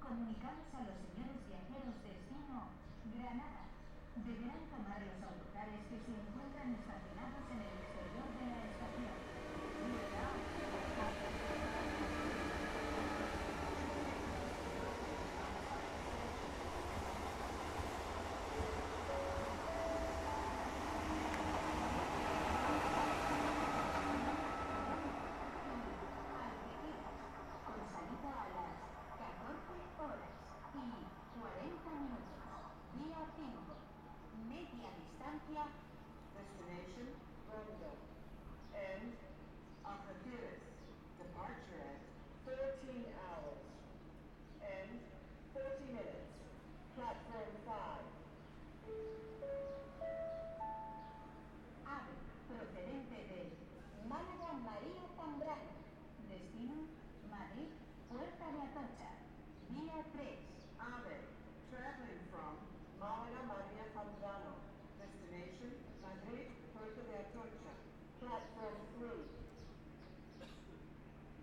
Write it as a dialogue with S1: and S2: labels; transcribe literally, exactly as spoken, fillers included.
S1: Comunicamos a los señores viajeros destino Granada. Deberán tomar los autocares que se encuentran estacionados en el